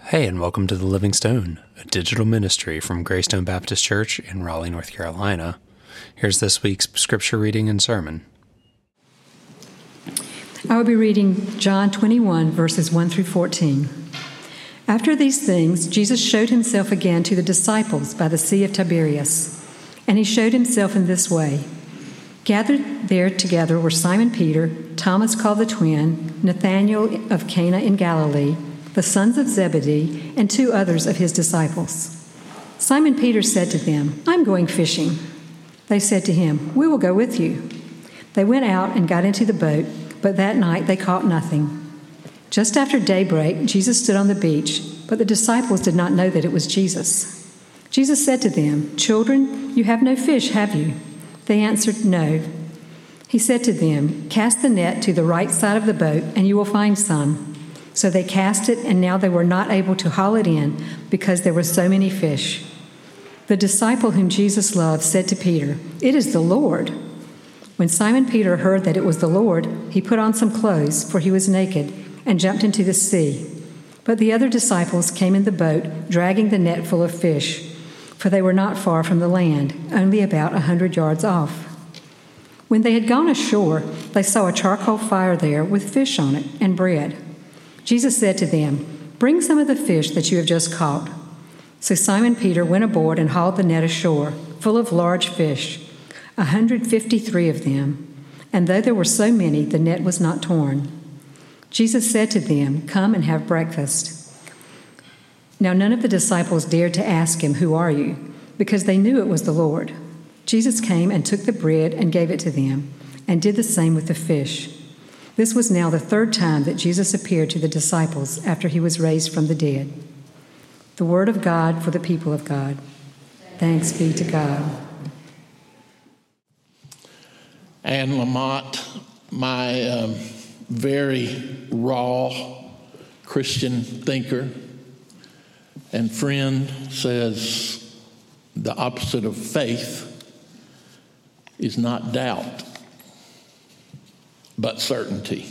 Hey, and welcome to The Living Stone, a digital ministry from Greystone Baptist Church in Raleigh, North Carolina. Here's this week's scripture reading and sermon. I will be reading John 21, verses 1 through 14. After these things, Jesus showed himself again to the disciples by the Sea of Tiberias, and he showed himself in this way. Gathered there together were Simon Peter, Thomas called the twin, Nathanael of Cana in Galilee, the sons of Zebedee, and two others of his disciples. Simon Peter said to them, "I'm going fishing." They said to him, "We will go with you." They went out and got into the boat, but that night they caught nothing. Just after daybreak, Jesus stood on the beach, but the disciples did not know that it was Jesus. Jesus said to them, "Children, you have no fish, have you?" They answered, "No." He said to them, "Cast the net to the right side of the boat, and you will find some." So they cast it, and now they were not able to haul it in because there were so many fish. The disciple whom Jesus loved said to Peter, "It is the Lord." When Simon Peter heard that it was the Lord, he put on some clothes, for he was naked, and jumped into the sea. But the other disciples came in the boat, dragging the net full of fish, for they were not far from the land, only about 100 yards off. When they had gone ashore, they saw a charcoal fire there with fish on it and bread. Jesus said to them, "Bring some of the fish that you have just caught." So Simon Peter went aboard and hauled the net ashore, full of large fish, 153 of them. And though there were so many, the net was not torn. Jesus said to them, "Come and have breakfast." Now none of the disciples dared to ask him, "Who are you?" because they knew it was the Lord. Jesus came and took the bread and gave it to them, and did the same with the fish. This was now the third time that Jesus appeared to the disciples after he was raised from the dead. The word of God for the people of God. Thanks be to God. Anne Lamott, my very raw Christian thinker and friend, says the opposite of faith is not doubt, but certainty.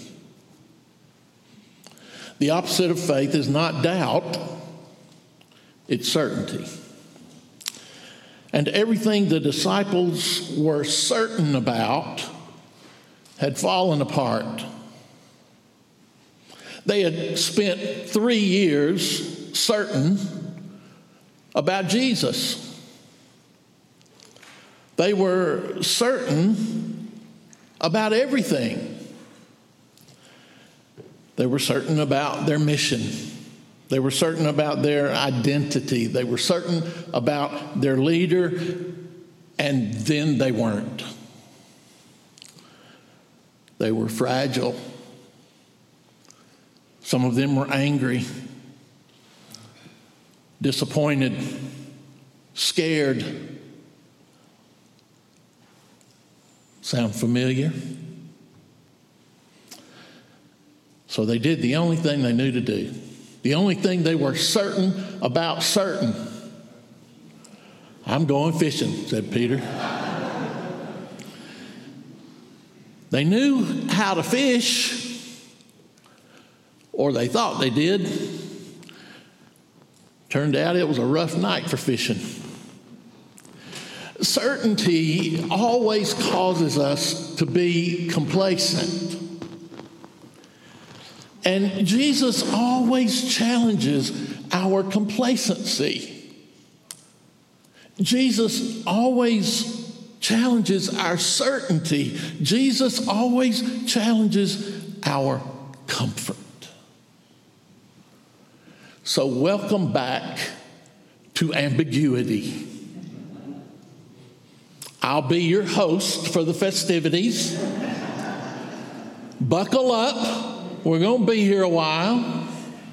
The opposite of faith is not doubt, it's certainty. And everything the disciples were certain about had fallen apart. They had spent 3 years certain about Jesus. They were certain about everything. They were certain about their mission. They were certain about their identity. They were certain about their leader, and then they weren't. They were fragile. Some of them were angry, disappointed, scared. Sound familiar? So they did the only thing they knew to do. The only thing they were certain about certain. "I'm going fishing," said Peter. They knew how to fish, or they thought they did. Turned out it was a rough night for fishing. Certainty always causes us to be complacent. And Jesus always challenges our complacency. Jesus always challenges our certainty. Jesus always challenges our comfort. So welcome back to ambiguity. I'll be your host for the festivities. Buckle up. We're going to be here a while.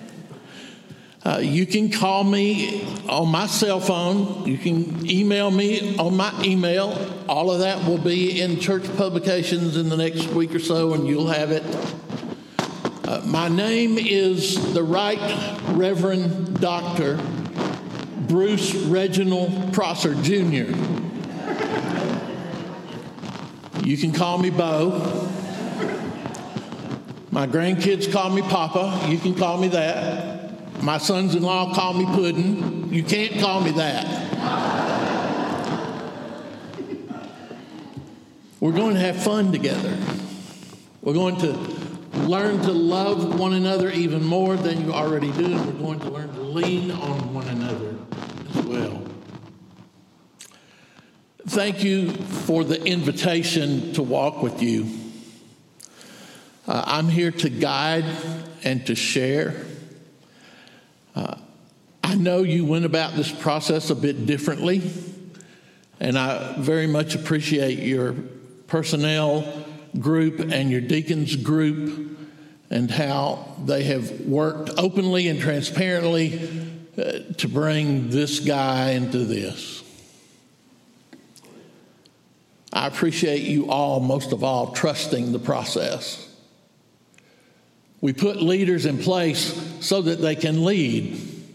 You can call me on my cell phone. You can email me on my email. All of that will be in church publications in the next week or so, and you'll have it. My name is the Right Reverend Dr. Bruce Reginald Prosser, Jr. You can call me Bo. My grandkids call me Papa. You can call me that. My sons-in-law call me Puddin'. You can't call me that. We're going to have fun together. We're going to learn to love one another even more than you already do. And we're going to learn to lean on one another as well. Thank you for the invitation to walk with you. I'm here to guide and to share. I know you went about this process a bit differently, and I very much appreciate your personnel group and your deacons group and how they have worked openly and transparently to bring this guy into this. I appreciate you all, most of all, trusting the process. We put leaders in place so that they can lead.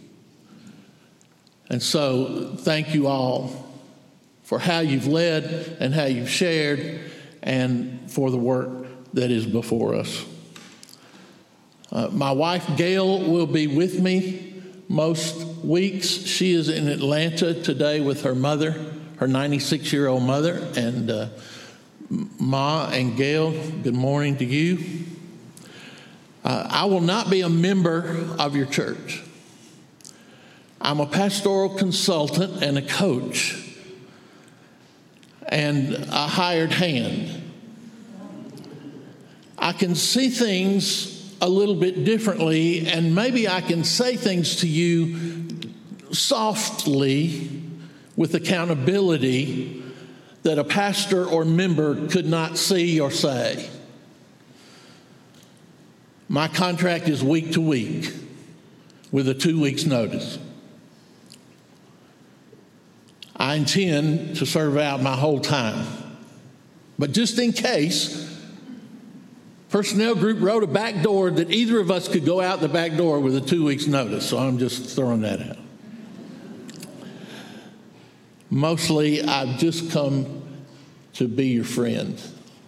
And so thank you all for how you've led and how you've shared and for the work that is before us. My wife, Gail, will be with me most weeks. She is in Atlanta today with her mother, her 96-year-old mother. And Ma and Gail, good morning to you. I will not be a member of your church. I'm a pastoral consultant and a coach and a hired hand. I can see things a little bit differently, and maybe I can say things to you softly with accountability that a pastor or member could not see or say. My contract is week to week with a 2 weeks notice. I intend to serve out my whole time. But just in case, personnel group wrote a back door that either of us could go out the back door with a 2 weeks notice. So I'm just throwing that out. Mostly, I've just come to be your friend.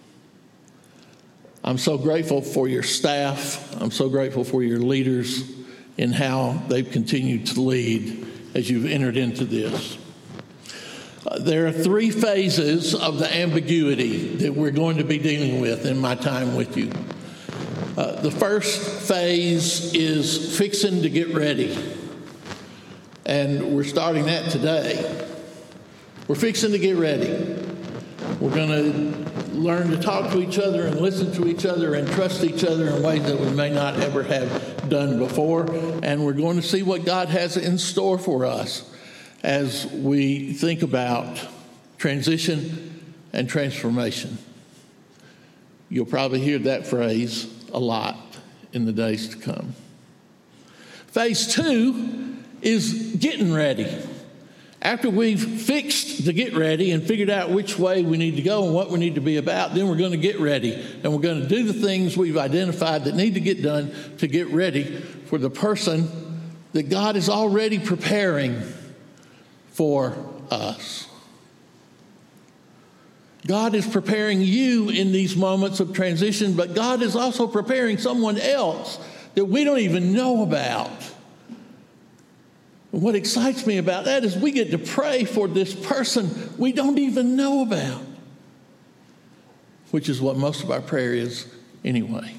I'm so grateful for your staff. I'm so grateful for your leaders and how they've continued to lead as you've entered into this. There are 3 phases of the ambiguity that we're going to be dealing with in my time with you. The first phase is fixing to get ready. And we're starting that today. We're fixing to get ready. We're going to learn to talk to each other and listen to each other and trust each other in ways that we may not ever have done before. And we're going to see what God has in store for us as we think about transition and transformation. You'll probably hear that phrase a lot in the days to come. Phase 2 is getting ready. After we've fixed to get ready and figured out which way we need to go and what we need to be about, then we're going to get ready. And we're going to do the things we've identified that need to get done to get ready for the person that God is already preparing for us. God is preparing you in these moments of transition, but God is also preparing someone else that we don't even know about. And what excites me about that is we get to pray for this person we don't even know about, which is what most of our prayer is anyway.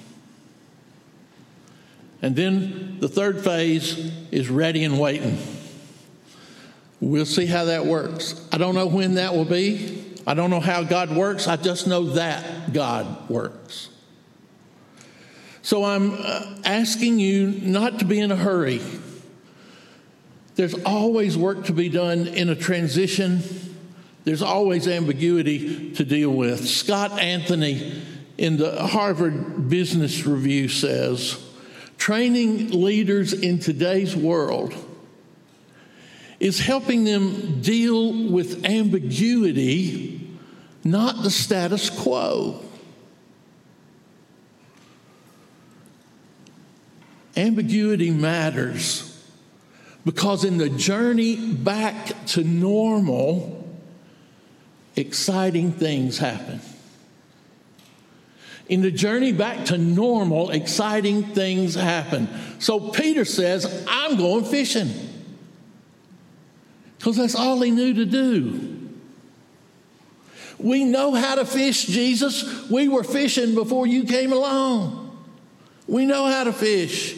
And then the third phase is ready and waiting. We'll see how that works. I don't know when that will be. I don't know how God works. I just know that God works. So I'm asking you not to be in a hurry. There's always work to be done in a transition. There's always ambiguity to deal with. Scott Anthony in the Harvard Business Review says, training leaders in today's world is helping them deal with ambiguity, not the status quo. Ambiguity matters because in the journey back to normal, exciting things happen. In the journey back to normal, exciting things happen. So Peter says, I'm going fishing. Because that's all he knew to do. We know how to fish, Jesus. We were fishing before you came along. We know how to fish.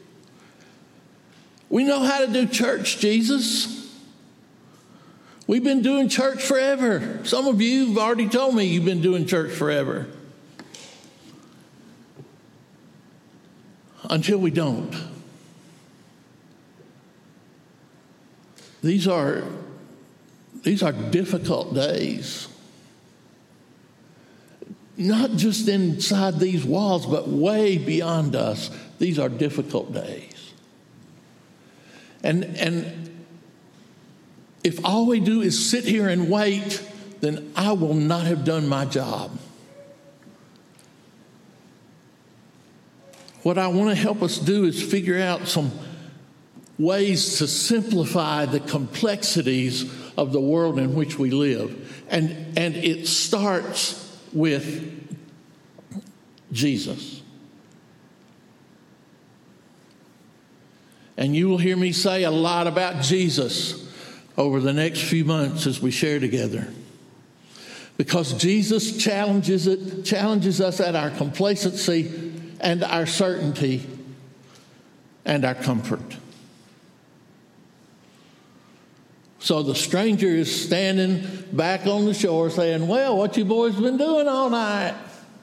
We know how to do church, Jesus. We've been doing church forever. Some of you have already told me you've been doing church forever. Until we don't. These are difficult days. Not just inside these walls, but way beyond us. These are difficult days. And if all we do is sit here and wait, then I will not have done my job. What I want to help us do is figure out some ways to simplify the complexities of the world in which we live. And it starts with Jesus. And you will hear me say a lot about Jesus over the next few months as we share together. Because Jesus challenges us at our complacency and our certainty and our comfort. So the stranger is standing back on the shore saying, well, what you boys been doing all night?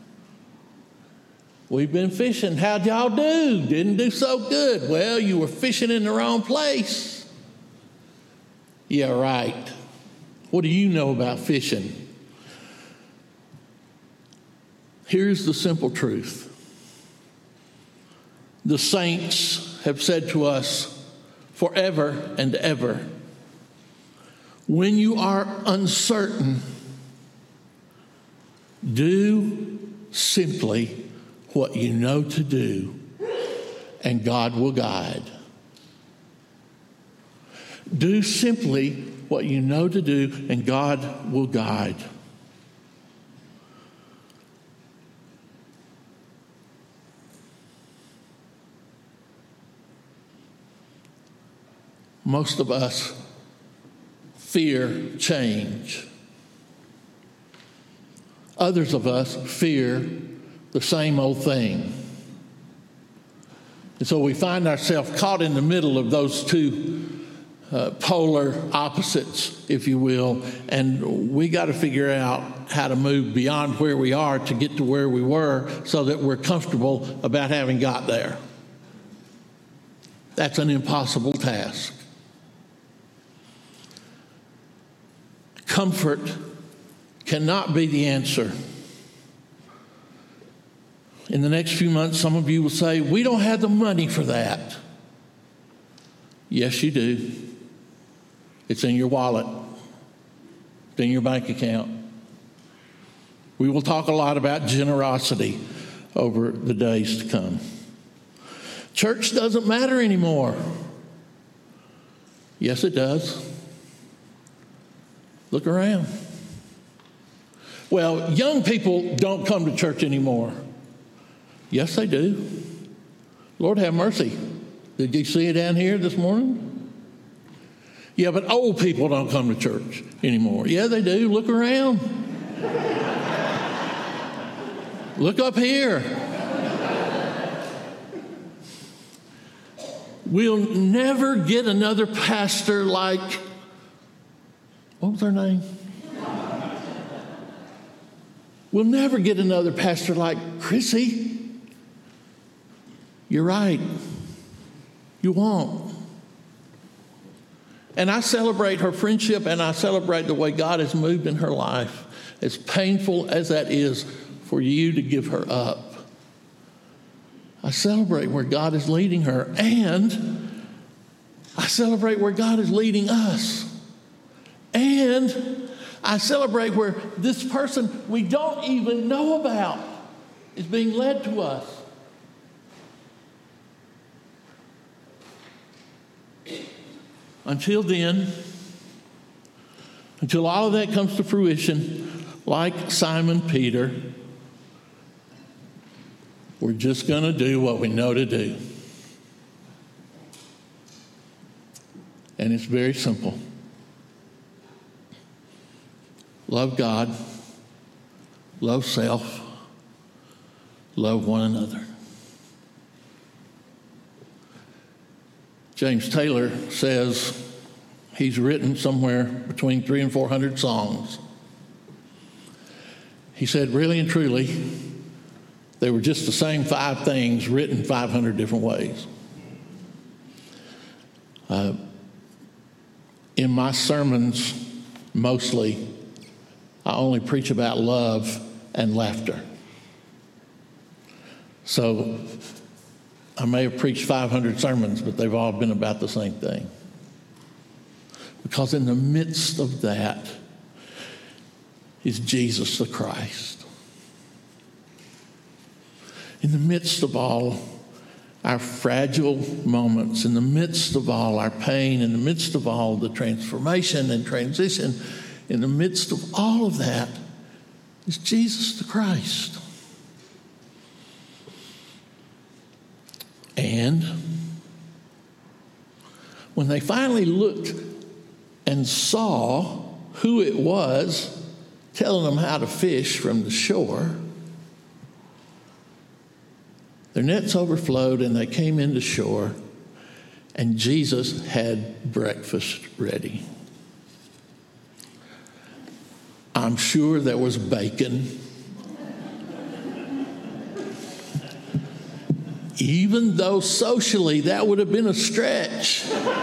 We've been fishing. How'd y'all do? Didn't do so good. Well, you were fishing in the wrong place. Yeah, right. What do you know about fishing? Here's the simple truth. The saints have said to us forever and ever, when you are uncertain, do simply what you know to do, and God will guide. Do simply what you know to do, and God will guide. Most of us fear change. Others of us fear the same old thing. And so we find ourselves caught in the middle of those two polar opposites, if you will, and we got to figure out how to move beyond where we are to get to where we were so that we're comfortable about having got there. That's an impossible task. Comfort cannot be the answer. In the next few months, some of you will say, we don't have the money for that. Yes, you do. It's in your wallet. It's in your bank account. We will talk a lot about generosity over the days to come. Church doesn't matter anymore. Yes, it does. Look around. Well, young people don't come to church anymore. Yes, they do. Lord have mercy. Did you see it down here this morning? Yeah, but old people don't come to church anymore. Yeah, they do. Look around. Look up here. We'll never get another pastor like, what was her name? We'll never get another pastor like Chrissy. You're right. You won't. And I celebrate her friendship, and I celebrate the way God has moved in her life, as painful as that is for you to give her up. I celebrate where God is leading her, and I celebrate where God is leading us. And I celebrate where this person we don't even know about is being led to us. Until then, until all of that comes to fruition, like Simon Peter, We're just going to do what we know to do. And it's very simple. Love God, love self, love one another. James Taylor says he's written somewhere between 300 and 400 songs. He said, really and truly, they were just the same 5 things written 500 different ways. In my sermons, mostly, I only preach about love and laughter. So I may have preached 500 sermons, but they've all been about the same thing. Because in the midst of that is Jesus the Christ. In the midst of all our fragile moments, in the midst of all our pain, in the midst of all the transformation and transition, in the midst of all of that is Jesus the Christ. And when they finally looked and saw who it was telling them how to fish from the shore, their nets overflowed and they came into shore, and Jesus had breakfast ready. I'm sure there was bacon. Even though socially that would have been a stretch.